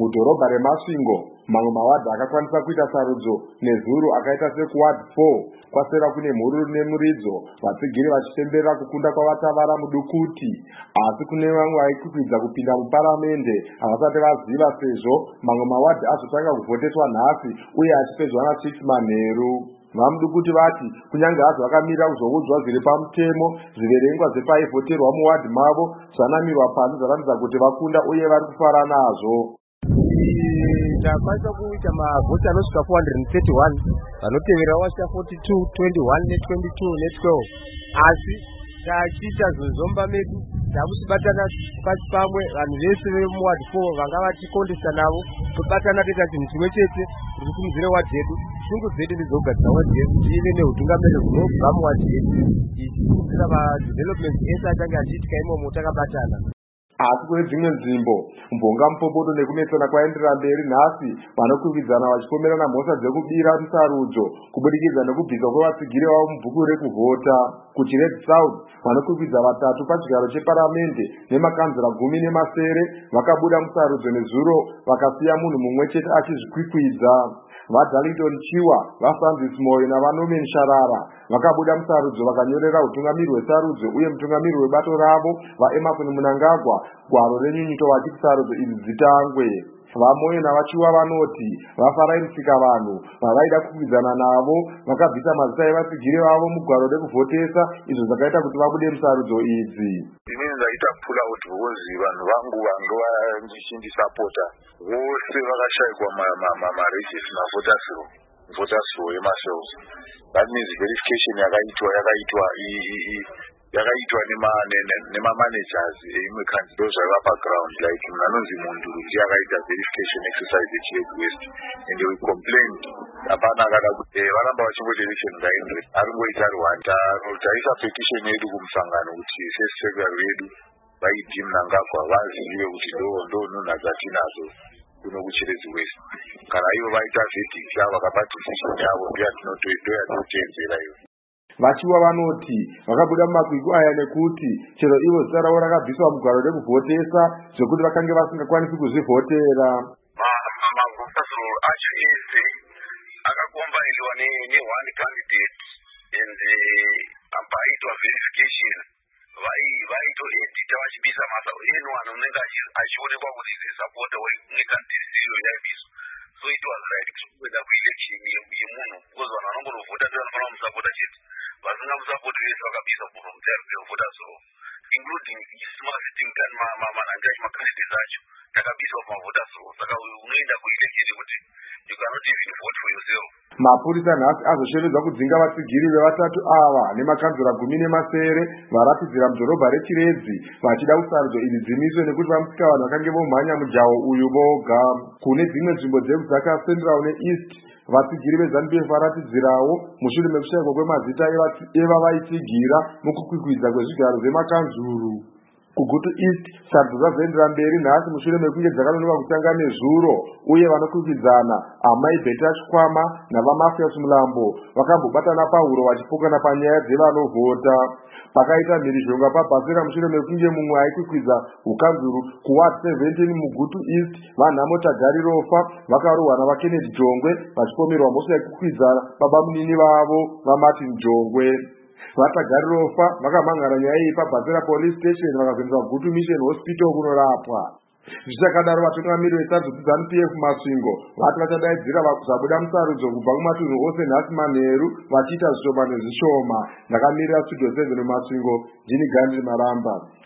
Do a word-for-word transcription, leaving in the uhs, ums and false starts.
Mudhorobha reMasvingo, mamwe mawadhi akakwanisa kuita sarudzo nezuro akaita sekuward four kwasera kune mhururu nemuridzo, vatsigiri vachitemberera kukunda kwavatavara mudukuti. Asi kune vamwe vaikwikwidza kupinda muparamende havasati vaziva, sezvo mamwe mawadhi azotanga kuvhoteswa nhasi uye achipedzwa nasix manheru. Vamudukuti vati kunyange hazvo vakamirira kuzoudzwa zviri pamutemo, zviverengwa zvepaivhoterwa muwadhi mavo zvanamirwa pasi zvaratidza kuti vakunda uye vari kufara nazvo. Takwanisa kuita mavhoti anosvika four hundred thirty-one, vanotevera vasvika forty-two, twenty-one ne-twenty-two ne-twelve. Asi tachiita zvozomba medu takuchibatana pasi pamwe, vanhu vese vemuward four vanga vachikondesa navo, tobatana toita chinhu chimwe chete kuti tisimudzire wadhi yedu. Shungu dzedu ndizogadzira wadhi yedu tive neutungamiri hunobva muwadhi yedu, ichikudzira madevelopment ese achange achiitika imomo takabatana. Asi kune dzimwe nzvimbo mbonga mupopoto nekunetsana kwaenderera mberi nhasi, vanokwikwidzana vachipomerana mhosva dzekubira musarudzo kubudikidza nekubviswa kwevatsigiri vavo mubhuku rekuvhota. Kuchired South, vanokwikwidzwa vatatu pachigaro cheparamende nemakanzura gumi nemasere vakabuda musarudzo nezuro vakasiya munhu mumwe chete achizvikwikwidza. VaDarlington Chiwa, vaFrancis Moyo navaNorman Sharara vakabuda musarudzo vakanyorera utungamiri hwesarudzo uye mutungamiri webato ravo vaEmerson Mnangagwa gwaro renyunyuto vachiti sarudzo idzi dzitangwe. VaMoyo navaChiwa vanoti vaFarai Musikavanhu vavaida kukwikwidzana navo vakabvisa mazita evatsigiri vavo mugwaro rekuvhotesa, izvo zvakaita kuti vabude musarudzo idzi. Inini ndaita pula out because vanhu vangu vanga vandichindisapota vose vakashayikwa maregis mavoters row voters row yemashells. That means verification yakaitwa yakaitwa yakaitwa nemamanagers eimwe kanziro zvaiva paground, like munanonzi Munduru ndiye akaita verification exercise yeChired West, and we complained hapana akada kuti varamba vachingoti election ngaendere aringoita rwanda. Taisa petition yedu kumusangano kuti sesekretary vedu vaiti Mnangagwa vazive kuti ndo nhunha dzatinadzo kuno kuChired West. Kana ivo vaita verdict yavo vakapa decision yavo ndoyatinoteedzera iyo. Vachiwa vanoti vakabuda mumakwikwi aya nekuti chero ivo zita ravo rakabviswa mugwaro rekuvhotesa zvekuti vakange vasingakwanisi kuzvivhotera. Mavhoters row acho ese akakombainiwa ne-one candidate and paitwa verification vaitoedita vachibisa masa anyone unenge achionekwa kuti zisapota weimwe candidate iyo yaibiswa. So it was right kuenda kuelection yemunhu because vanhu vanongonovhota ndivanofanira kumusapota chete, vasingamusapoti vese vakabisa from voters row including smart sitting kan mananja acho macandidates acho takabiswa pamavhoters row. Saka unoenda kuelection kuti you cannot even vote for yourself. Mapurisa nhasi azoshevedza kudzinga vatsigiri vevatatu ava nemakanzura gumi nemasere varatidzira mudhorobha reChiredzi vachida kusarudzo idzi dzimiswe nekuti vamusika vanhu vakange vomhanya mujaho uyu voga. Kune dzimwe nzvimbo dzeMuzaka Central neEast, vatsigiri veZANU-P F varatidzirawo mushure mekushayikwa kwemazita evavaitsigira mukukwikwidza kwezvigaro zvemakanzuru. Kugutu East, sarudzo dzazoendera mberi nhasi mushure mekunge dzakanonoka kutanga nezuro, uye vanokwikwidzana Amai Beta Chikwama navaMafias Mulambo vakambobatana pahuro vachipokana panyaya dzevanovhota. Pakaita mhirizhonga paBhasera mushure mekunge mumwe aikwikwidza ukanzuru kuward seventeen muGutu East, vaNhamo Tagari Rofa vakarohwa navaKennedy Jongwe vachipomerwa mhosva yekukwikwidzana babamunini vavo vaMartin Jongwe. VaTagari Rofa vakamhangara nyaya iyi paBhasera Police Station vakazoendeswa kuGutu Mission Hospital kunorapwa. Zvichakadaro vatungamiri vesarudzo dzeZANU-P F Masvingo vati vachadaidzira vakuzabuda musarudzo kubva kumatunhu ose nhasi manheru vachiita zvishoma nezvishoma. Ndakamirira Studio seven Masvingo, ndini Gandhi Maramba.